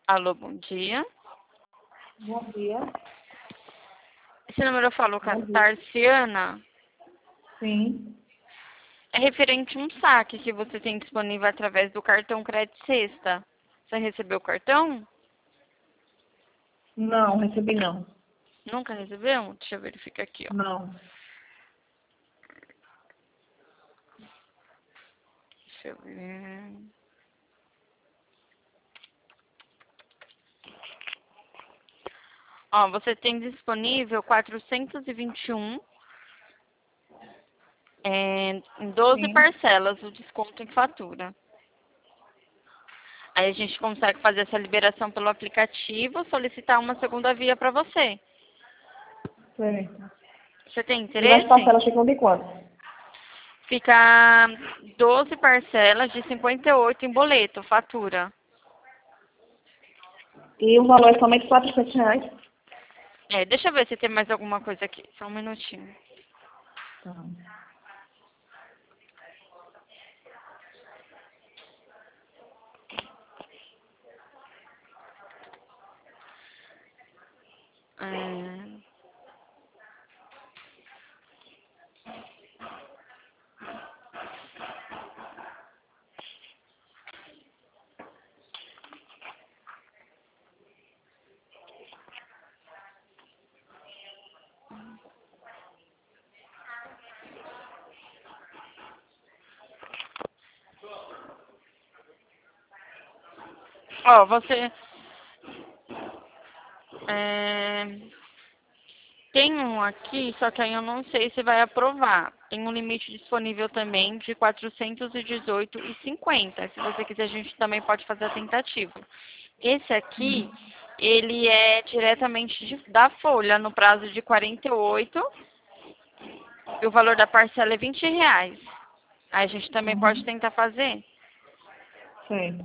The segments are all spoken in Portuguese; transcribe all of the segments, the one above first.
Alô, bom dia. Bom dia. Esse número eu falo com a Bom dia. Tarciana. Sim. É referente a um saque que você tem disponível através do cartão Crédito Sexta. Você recebeu o cartão? Não, recebi não. Nunca recebeu? Deixa eu verificar aqui, ó. Não. Deixa eu ver. Ó, você tem disponível 421 em 12 Sim. parcelas o desconto em fatura. Aí a gente consegue fazer essa liberação pelo aplicativo, solicitar uma segunda via para você. Certo. Você tem E as interesse? parcelas ficam de quanto? Fica 12 parcelas de 58 em boleto, fatura. E o valor é somente R$ 400? Deixa eu ver se tem mais alguma coisa aqui. Só um minutinho. Tá. É, Ó, você é, tem um aqui, só que aí eu não sei se vai aprovar. Tem um limite disponível também de 418,50. Se você quiser, a gente também pode fazer a tentativa. Esse aqui, ele é diretamente da folha, no prazo de 48, e o valor da parcela é R$ 20. Aí a gente também pode Uhum. tentar fazer. Certo.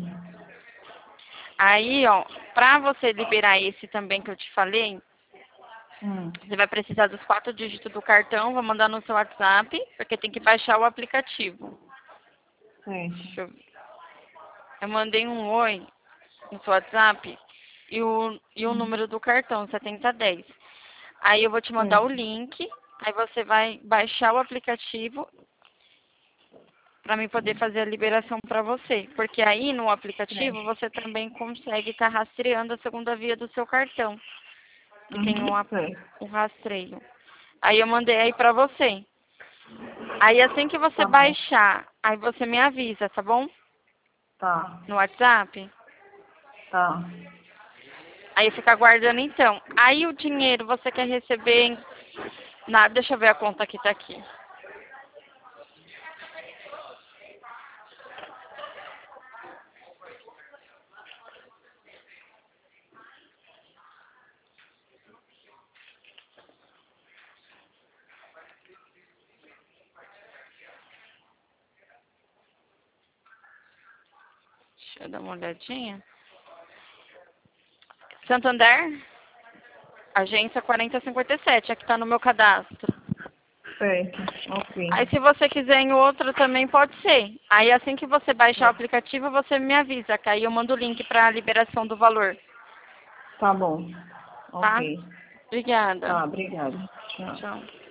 Aí, ó, pra você liberar esse também que eu te falei, você vai precisar dos 4 dígitos do cartão, vou mandar no seu WhatsApp, porque tem que baixar o aplicativo. Certo. Deixa eu ver. Eu mandei um oi no seu WhatsApp e o número do cartão, 7010. Aí eu vou te mandar o Certo. link, aí você vai baixar o aplicativo para mim poder fazer a liberação para você. Porque aí no aplicativo Certo. você também consegue estar rastreando a segunda via do seu cartão, que tem Certo. o rastreio. Aí eu mandei aí para você. Aí assim que você Tá bom. baixar, aí você me avisa, tá bom? Tá. No WhatsApp. Tá. Aí fica aguardando então. Aí o dinheiro você quer receber deixa eu ver a conta que tá aqui. Deixa eu dar uma olhadinha. Santander, agência 4057, aqui tá no meu cadastro. Certo. Ok. Aí se você quiser em outro também pode ser. Aí assim que você baixar o aplicativo, você me avisa, que aí eu mando o link para liberação do valor, Tá bom. tá? Ok. Obrigada. Tá, obrigada. Tchau. Tchau.